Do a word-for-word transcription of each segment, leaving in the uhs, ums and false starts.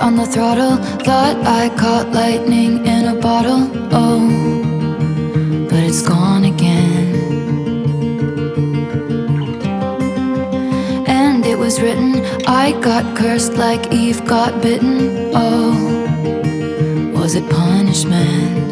on the throttle, thought I caught lightning in a bottle. Oh, but it's gone again. And it was written, I got cursed like Eve got bitten. Oh, was it punishment?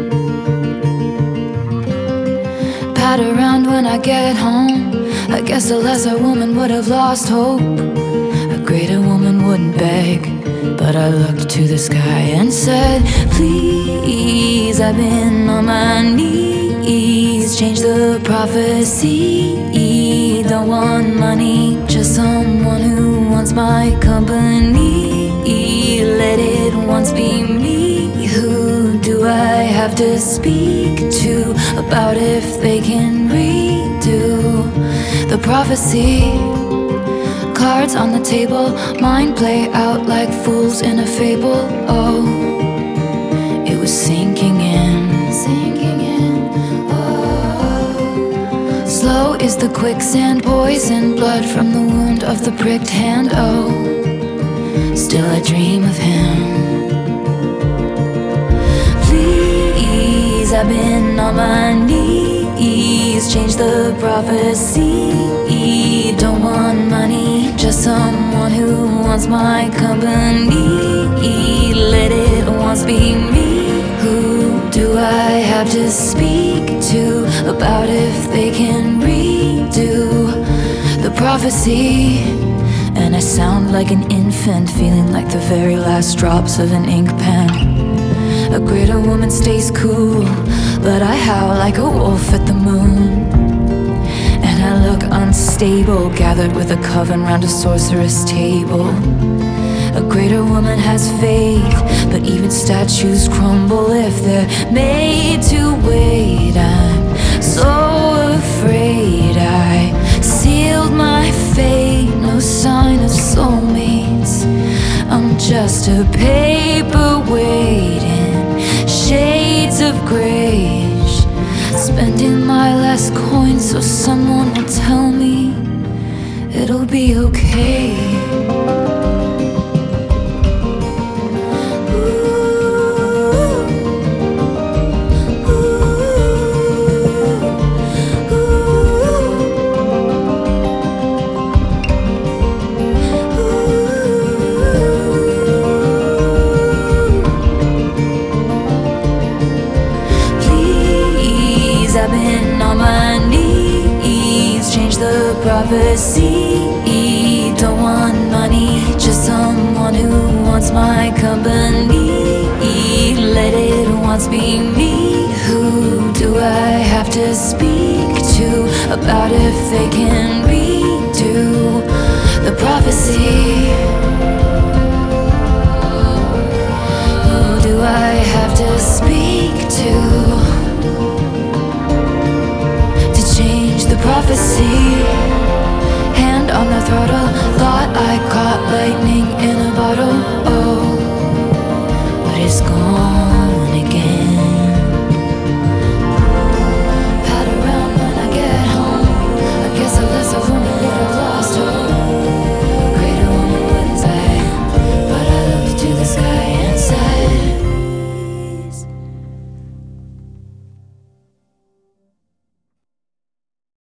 Pat around when I get home. I guess a lesser woman would have lost hope. A greater woman wouldn't beg. But I looked to the sky and said, please, I've been on my knees. Change the prophecy. Don't want money, just someone who wants my company. Let it once be me. Who do I have to speak to about if they can redo the prophecy? Cards on the table, mine play out like fools in a fable. Oh, it was sinking in, sinking in. Oh, slow is the quicksand, poison blood from the wound of the pricked hand. Oh, still I dream of him. Please, I've been on my knees. Change the prophecy. Don't want money, just someone who wants my company. Let it once be me. Who do I have to speak to about if they can redo the prophecy? And I sound like an infant, feeling like the very last drops of an ink pen. A greater woman stays cool, but I howl like a wolf at the moon. And I look unstable, gathered with a coven round a sorceress table. A greater woman has faith, but even statues crumble if they're made to wait. I'm so afraid I sealed my fate. No sign of soulmates, I'm just a paperweight in shades of grayish. Spending my last coin so someone will tell me it'll be okay. I've been on my knees. Change the prophecy. Don't want money, just someone who wants my company. Let it once be me. Who do I have to speak to about if they can redo the prophecy? Who do I have to speak to? Prophecy, hand on the throttle, thought I caught lightning in a bottle.